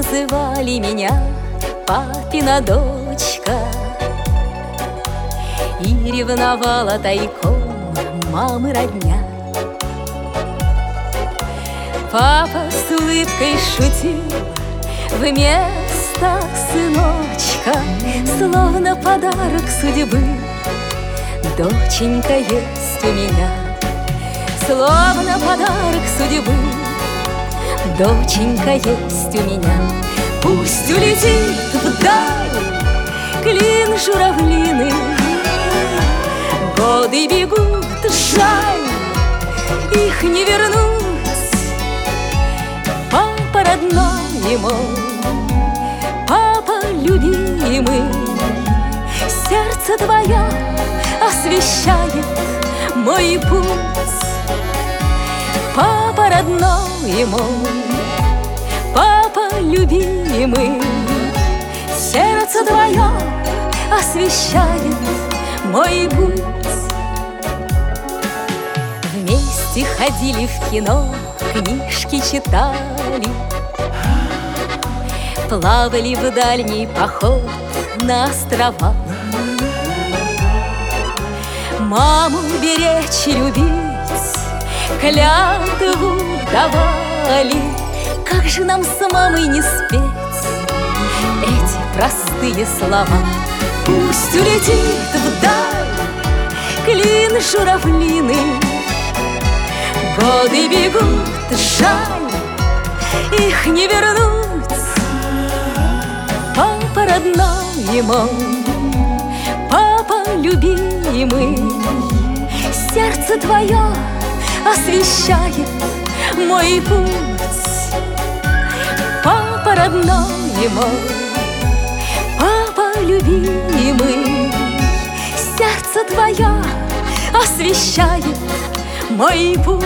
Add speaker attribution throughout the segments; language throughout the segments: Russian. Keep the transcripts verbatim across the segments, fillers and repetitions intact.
Speaker 1: называли меня папина дочка, и ревновала тайком мамы родня. Папа с улыбкой шутил вместо сыночка, словно подарок судьбы. Доченька есть у меня, словно подарок судьбы. Доченька есть у меня. Пусть улетит вдаль клин журавлиный, годы бегут, жаль, их не вернуть. Папа родной мой, папа любимый, сердце твое освещает мой путь. Папа родной мой, папа любимый, сердце твое освещает мой путь. Вместе ходили в кино, книжки читали, плавали в дальний поход на острова. Маму беречь и любить клятву давали. Как же нам с мамой не спеть эти простые слова? Пусть улетит вдаль клин журавлиный, годы бегут, жаль, их не вернуть. Папа родной мой, папа любимый, сердце твое освещает мой путь. Папа родной мой, папа любимый, сердце твое освещает мой путь.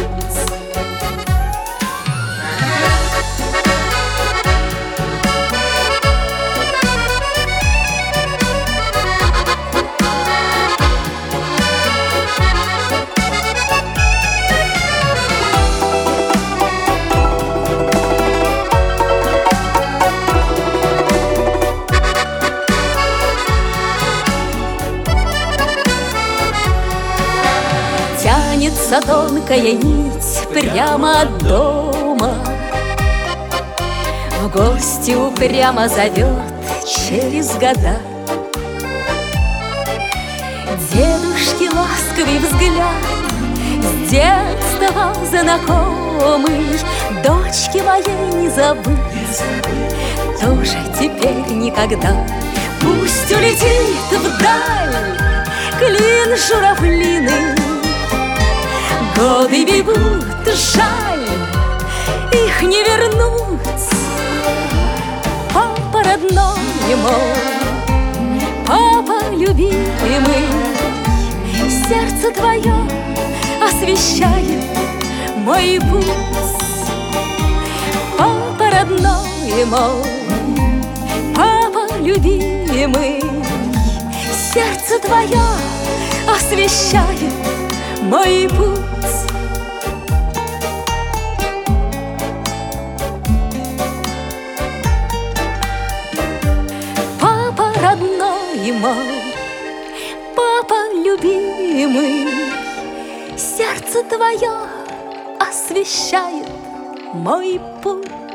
Speaker 1: Тянется тонкая нить прямо от дома, в гости упрямо зовет через года. Дедушки ласковый взгляд, с детства знакомый, дочки моей не забыть тоже теперь никогда. Пусть улетит вдаль клин журавлиный, годы бегут, жаль, их не вернуть. Папа родной мой, папа любимый, сердце твое освещает мой путь. Папа родной мой, папа любимый, сердце твое освещает мой путь. Папа родной мой, папа любимый, сердце твое освещает мой путь.